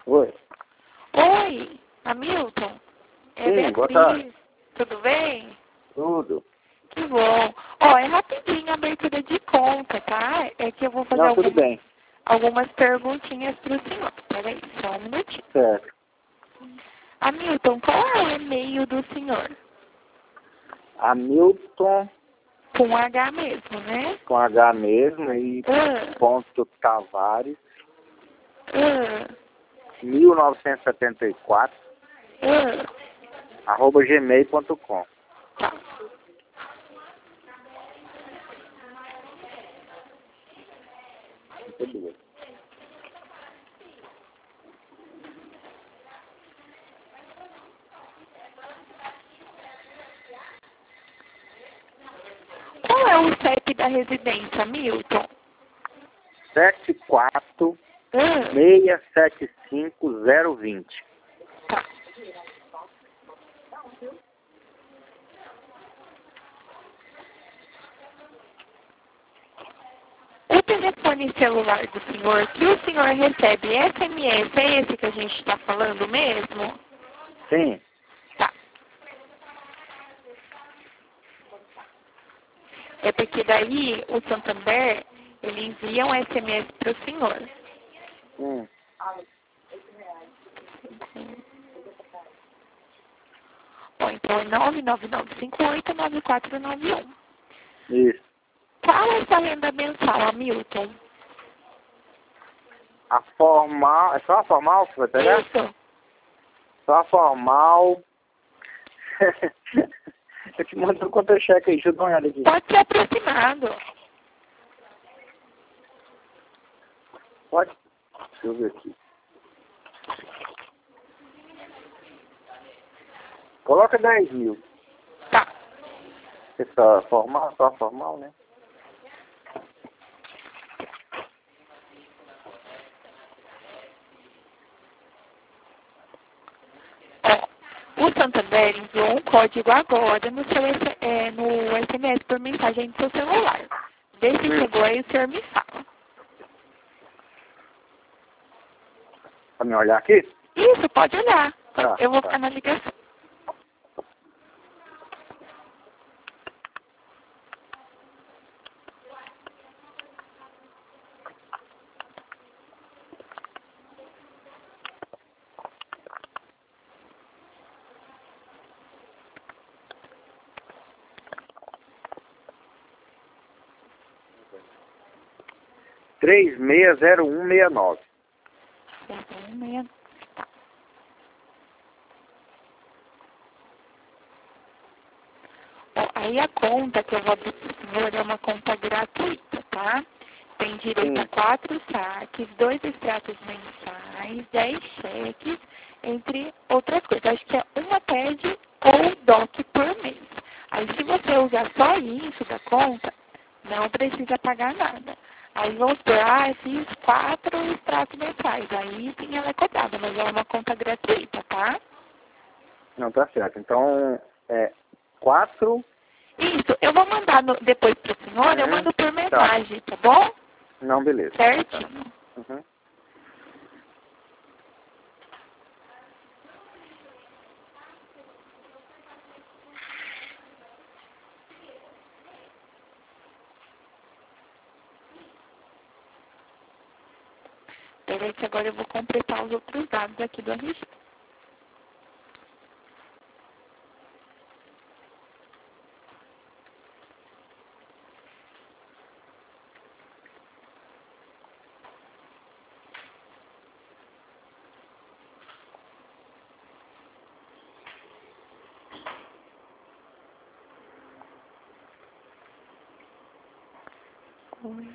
Oi. Oi, Hamilton. É Sim, boa Beatriz. tarde. Tudo bem? Tudo. Que bom. Ó, é rapidinho a abertura de conta, tá? É que eu vou fazer Não, tudo bem. algumas perguntinhas pro senhor. Peraí, só um minutinho. Certo. Hamilton, qual é o e-mail do senhor? Hamilton, Com H mesmo, né? com H mesmo, e Ah, ponto Tavares, ah, 1974, @gmail.com. tá. Muito bem. Qual é o CEP da residência, Hamilton? 74 Ah, 675 020. tá. O telefone celular do senhor, que o senhor recebe SMS, é esse que a gente está falando mesmo? Sim. Tá. É porque daí o Santander, ele envia um SMS para o senhor. Hum. Bom, então é 999589491. Isso. Qual é a sua renda mensal, Hamilton? A formal. É só a formal que você vai pegar? Isso. Só a formal. Eu te mando o contra-cheque aí, deixa eu dar uma olhada aqui. Pode ser aproximado. Pode? Deixa eu ver aqui. Coloca 10 mil. Tá. É só formal, né? Ó, o Santander enviou um código agora no no SMS por mensagem do seu celular. Vê se chegou aí, o senhor me fala. Pra me olhar aqui? Isso, pode olhar. Tá, Eu vou tá. ficar na ligação. Três 360169. Tá. Ó, aí a conta que eu vou abrir pro senhor é uma conta gratuita, tá? Tem direito a 4 saques, 2 extratos mensais, 10 cheques, entre outras coisas. Acho que é uma TED ou DOC por mês. Aí se você usar só isso da conta, não precisa pagar nada. Aí vamos supor, eu fiz 4 extratos mensais. Aí sim ela é cobrada, mas é uma conta gratuita, tá? Não, tá certo. Então, 4. Isso, eu vou mandar depois pro senhor, eu mando por Tá. mensagem, tá bom? Não, beleza. Certinho. Uhum. Peraí que agora eu vou completar os outros dados aqui do RG. Oi.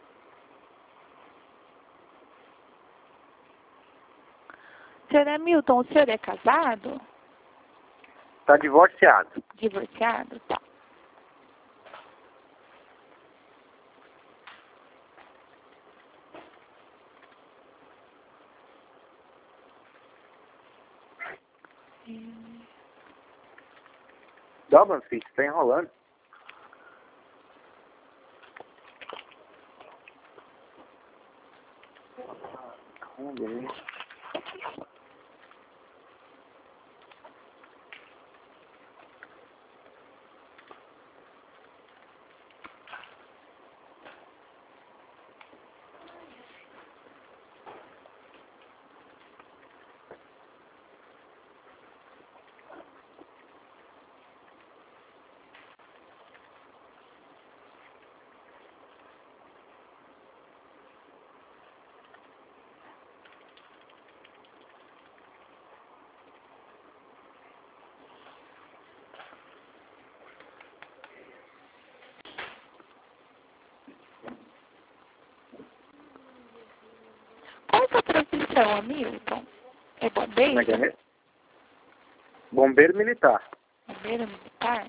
Senhor Hamilton, o senhor é casado? Tá divorciado. Divorciado? Tá. Dobra, filho, você tá enrolando. Beleza. profissão, Hamilton? É bombeiro? Como é que é? Bombeiro militar. Bombeiro militar?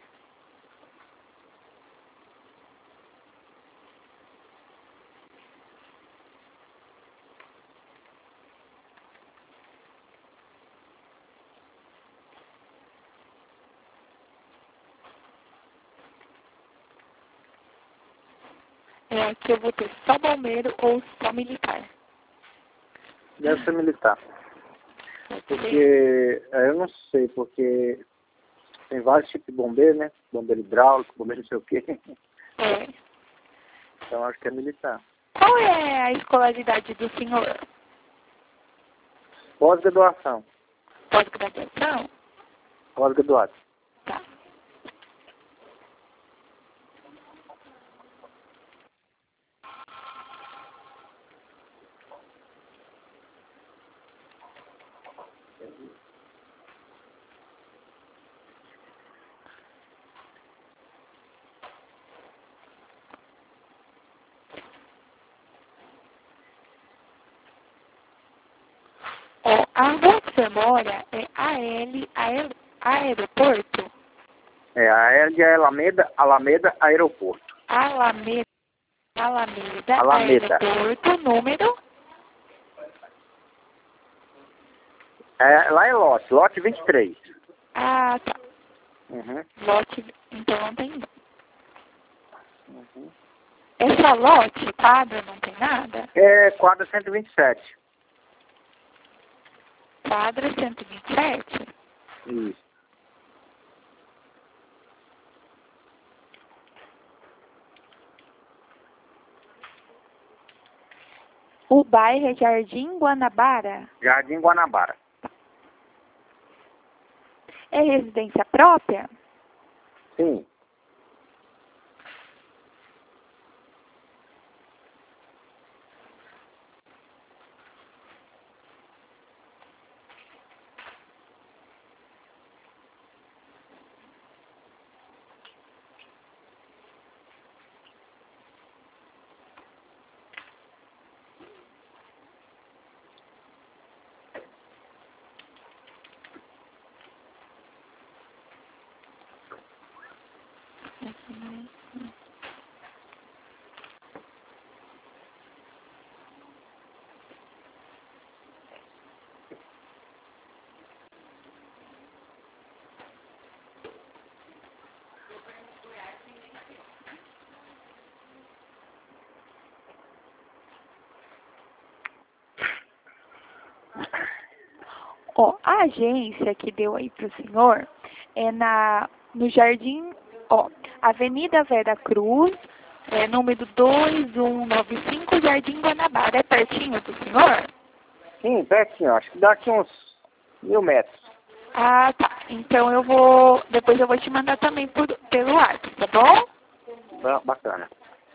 É aqui eu vou ter só bombeiro ou só militar? Deve ser militar. Pode ser? Porque, eu não sei, porque tem vários tipos de bombeiro, né? Bombeiro hidráulico, bombeiro não sei o quê. É. Então acho que é militar. Qual é a escolaridade do senhor? Pós-graduação. Pós-graduação? Pós-graduado. Tá. Ó, a rua que você mora é Aeroporto? É, a L de Alameda Aeroporto. Alameda, Alameda. Aeroporto, número? Lá é lote 23. Ah, tá. Uhum. Lote, então não tem não. Uhum. É só lote, quadra, não tem nada? É quadra 127. Quadra 127? Isso. O bairro é Jardim Guanabara? Jardim Guanabara. É residência própria? Sim. Ó, a agência que deu aí pro senhor é no Jardim, ó, Avenida Vera Cruz, número 2195, Jardim Guanabara. É pertinho do senhor? Sim, pertinho. Acho que dá aqui uns 1000 metros. Ah, tá. Então depois eu vou te mandar também pelo WhatsApp, tá bom? Bacana.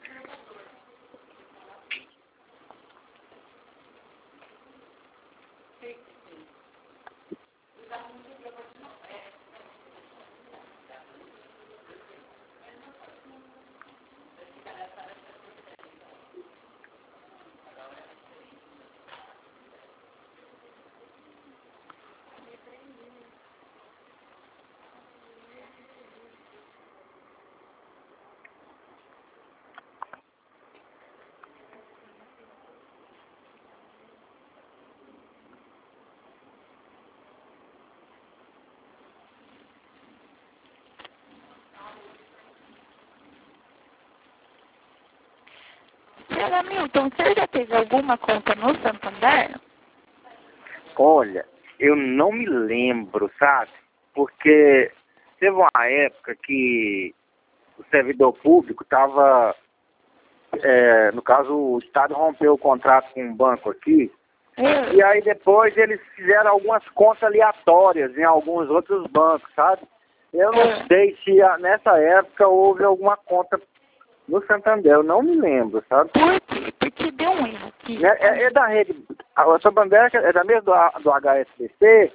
Senhor Hamilton, o senhor já teve alguma conta no Santander? Olha, eu não me lembro, sabe? Porque teve uma época que o servidor público estava, no caso, o Estado rompeu o contrato com um banco aqui, e aí depois eles fizeram algumas contas aleatórias em alguns outros bancos, sabe? Eu não sei se nessa época houve alguma conta no Santander, eu não me lembro, sabe? Por quê? Porque deu um erro aqui. É da rede, a sua bandeira é da mesma do HSBC,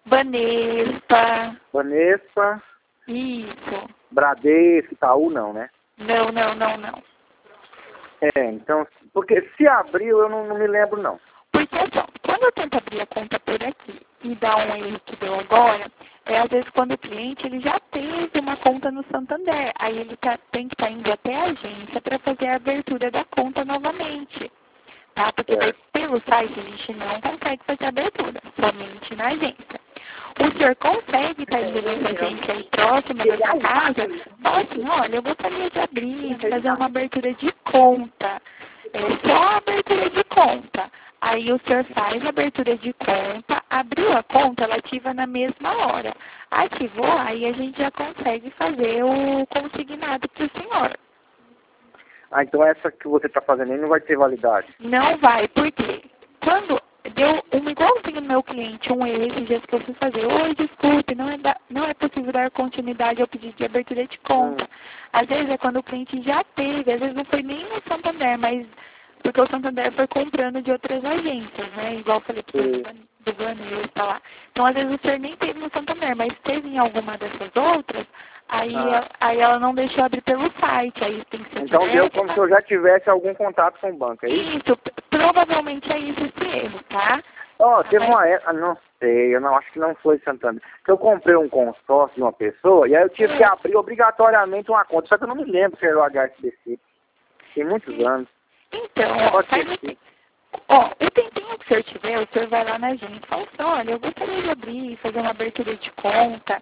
Banespa. Banespa, Isso. Bradesco, Itaú, não, né? Não. Então, porque se abriu, eu não me lembro, não. Porque assim, quando eu conta por aqui. E dá um erro que deu agora, às vezes quando o cliente ele já teve uma conta no Santander, aí ele tem que estar indo até a agência para fazer a abertura da conta novamente. Tá? Porque daí, pelo site a gente não consegue fazer a abertura, somente na agência. O senhor consegue estar indo nessa agência aí próxima da sua casa? Fala assim, olha, eu gostaria de abrir, fazer uma abertura de conta. É só a abertura de conta. Aí o senhor faz a abertura de conta, abriu a conta, ela ativa na mesma hora. Ativou, aí a gente já consegue fazer o consignado para o senhor. Ah, então essa que você está fazendo aí não vai ter validade? Não vai, por quê? Quando deu um igualzinho no meu cliente, um erro esses dias que eu fui fazer. Oi, desculpe, não é possível dar continuidade ao pedido de abertura de conta. Às vezes é quando o cliente já teve, às vezes não foi nem no Santander, mas porque o Santander foi comprando de outras agências, né? Igual eu falei que do Vanil está lá. Então, às vezes o senhor nem teve no Santander, mas teve em alguma dessas outras, aí ela não deixou abrir pelo site, aí tem que ser então direto, deu como se eu já tivesse algum contato com o banco, é isso? Isso, provavelmente é isso esse erro, tá? Teve uma época, não sei, acho que não foi Santander, que eu comprei um consórcio de uma pessoa, e aí eu tive que abrir obrigatoriamente uma conta, só que eu não me lembro se era o HSBC. Tem muitos anos. Então, o tempinho que o senhor tiver, o senhor vai lá na agência e fala assim, olha, eu gostaria de abrir, fazer uma abertura de conta,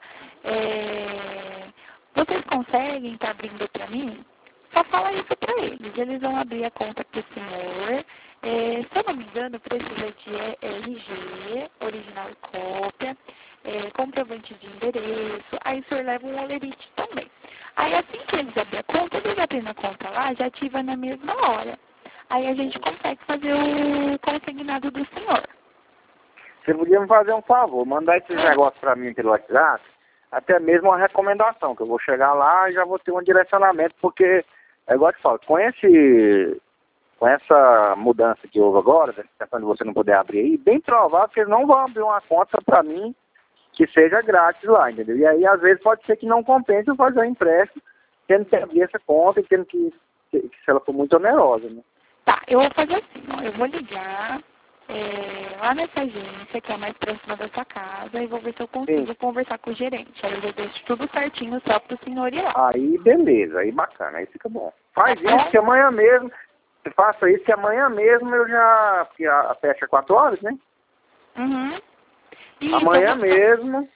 vocês conseguem estar abrindo para mim? Só fala isso para eles vão abrir a conta para o senhor. Se eu não me engano, precisa de RG, original e cópia, comprovante de endereço, aí o senhor leva um olerite também. Aí assim que eles abrirem a conta, eles abrindo a conta lá, já ativa na mesma hora. Aí a gente consegue fazer o consignado do senhor. Você podia me fazer um favor, mandar esses negócios para mim pelo WhatsApp, até mesmo uma recomendação, que eu vou chegar lá e já vou ter um direcionamento, porque, é igual eu te falo, com essa mudança que houve agora, dessa questão de você não poder abrir aí, bem provável que eles não vão abrir uma conta para mim que seja grátis lá, entendeu? E aí, às vezes, pode ser que não compense eu fazer um empréstimo, tendo que abrir essa conta e tendo que se ela for muito onerosa, né? Tá, eu vou fazer assim, ó, eu vou ligar lá nessa agência, que é a mais próxima da sua casa, e vou ver se eu consigo conversar com o gerente. Aí eu deixo tudo certinho só pro senhor ir lá. Aí, beleza, aí bacana, aí fica bom. Faz isso que amanhã mesmo, faça isso que amanhã mesmo eu já, porque a fecha 4 horas, né? Uhum. Isso, amanhã mesmo,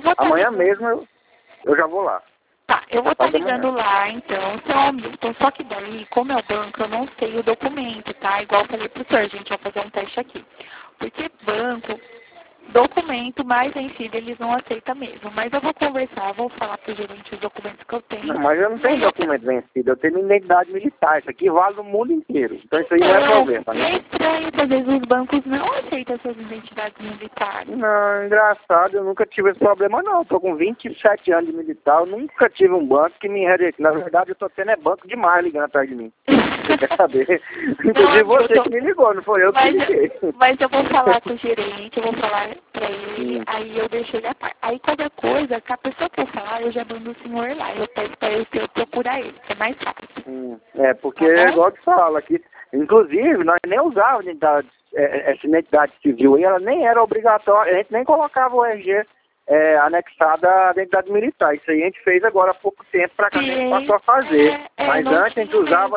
eu já vou lá. Tá, eu vou estar ligando lá, então, seu Hamilton, só que daí, como é o banco, eu não sei o documento, tá? Igual eu falei pro senhor, a gente vai fazer um teste aqui. Porque banco, documento mais vencido, eles não aceitam mesmo. Mas eu vou conversar, vou falar pro gerente os documentos que eu tenho. Não, mas eu não tenho documento vencido, eu tenho identidade militar, isso aqui vale no mundo inteiro. Então isso aí não é problema, né? É estranho que às vezes os bancos não aceitam essas identidades militares. Não, engraçado, eu nunca tive esse problema não. Estou com 27 anos de militar, eu nunca tive um banco que me rejeitou. Na verdade, eu estou tendo banco demais ligando atrás de mim. Você quer saber? Inclusive você que me ligou, não foi eu que liguei. Mas eu vou falar com o gerente, eu vou falar pra ele, aí eu deixo ele a par. Aí qualquer coisa, que a pessoa que eu falar, eu já mando o senhor lá. Eu peço pra eu procurar ele, que é mais fácil. Porque é igual que fala aqui. Inclusive, nós nem usávamos essa identidade civil aí, ela nem era obrigatória, a gente nem colocava o RG anexada à identidade militar. Isso aí a gente fez agora há pouco tempo para cá, a gente passou a fazer. Mas antes a gente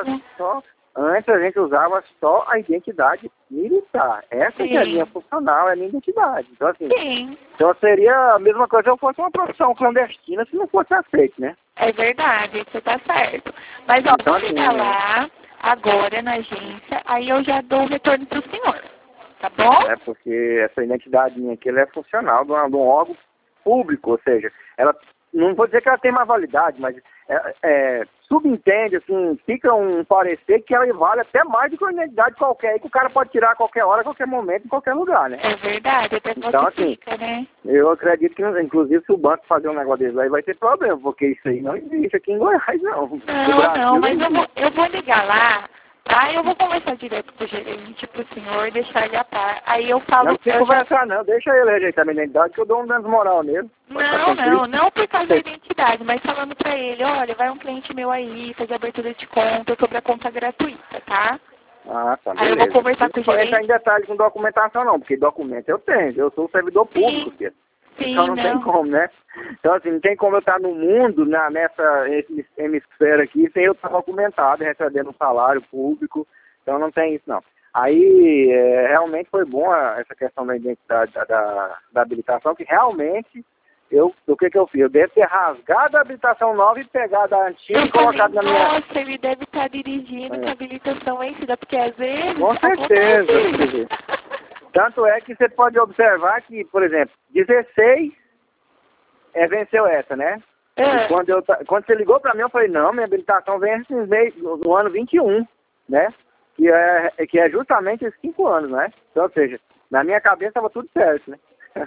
usava só a identidade militar. Essa que é a minha funcional, é a minha identidade. Então assim, então seria a mesma coisa se eu fosse uma profissão clandestina se não fosse aceito, né? É verdade, você tá certo. Mas ó, então, vou ligar lá agora na agência, aí eu já dou o retorno pro senhor. Tá bom? Porque essa identidade minha aqui, ela é funcional de um órgão público, ou seja, ela, não vou dizer que ela tem mais validade, mas subentende, assim, fica um parecer que ela vale até mais do que uma identidade qualquer, que o cara pode tirar a qualquer hora, a qualquer momento, em qualquer lugar, né? É verdade, até então, assim, fica, né? Eu acredito que, inclusive, se o banco fazer um negócio desse aí, vai ter problema, porque isso aí não existe aqui em Goiás, não. Não, mas eu vou ligar lá. Tá, eu vou conversar direto com o gerente, pro senhor, deixar ele a par. Aí eu falo... Não precisa conversar, não. Deixa ele rejeitar a minha identidade, que eu dou um dano moral nele. Não por causa da identidade, mas falando pra ele, olha, vai um cliente meu aí, fazer abertura de conta sobre a conta gratuita, tá? Ah, tá, Aí eu beleza. vou conversar com o Não vou entrar gerente. em detalhes com documentação não, porque documento eu tenho, eu sou servidor público, filho. Sim, Então não tem como, né? Então assim, não tem como eu estar no mundo, nessa hemisfério aqui, sem eu estar documentado, recebendo um salário público, então não tem isso não. Aí, realmente foi bom essa questão da identidade, da habilitação, que realmente, o que eu fiz? Eu devo ter rasgado a habilitação nova e pegado a antiga Eu e colocado falei, na minha... nossa, ele deve estar dirigindo com a habilitação vencida, porque às vezes Com certeza, quer dizer. Tanto é que você pode observar que, por exemplo, 16 venceu essa, né? E quando você ligou para mim, eu falei, não, minha habilitação vence no ano 21, né? Que é justamente esses 5 anos, né? Então, ou seja, na minha cabeça estava tudo certo, né?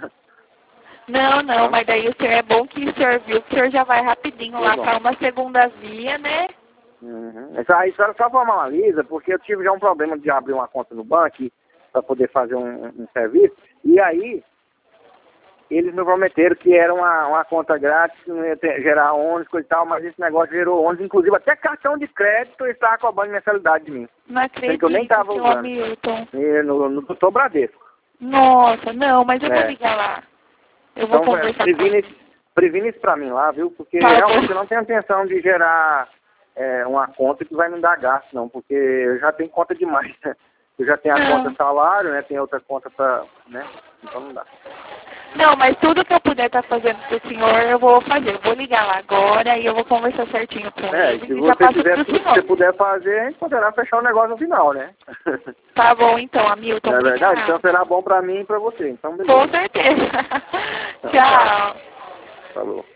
Não, mas daí o senhor é bom que o senhor viu que o senhor já vai rapidinho lá para uma segunda via, né? Uhum. Isso era só para uma lisa, porque eu tive já um problema de abrir uma conta no banco para poder fazer um serviço, e aí eles me prometeram que era uma conta grátis, que não ia gerar ônus, coisa e tal, mas esse negócio gerou ônus, inclusive até cartão de crédito estava cobrando mensalidade de mim. Não acredito, que eu nem estava usando. Hamilton. No doutor Bradesco. Nossa, não, mas eu vou ligar lá. Eu vou conversar previne isso pra mim lá, viu? Porque tá realmente eu não tenho intenção de gerar uma conta que vai me dar gasto, não. Porque eu já tenho conta demais, né? Eu já tenho a conta salário, né? Tem outra conta pra... né? Então não dá. Não, mas tudo que eu puder estar fazendo pro senhor, eu vou fazer. Eu vou ligar lá agora e eu vou conversar certinho com ele. Se E já você passo tiver pro tudo que senhor. você puder fazer, a gente poderá fechar o negócio no final, né? Tá bom, então, Hamilton. É verdade? Então será bom pra mim e pra você. Então, beleza. Com certeza. Então, Tchau. Falou.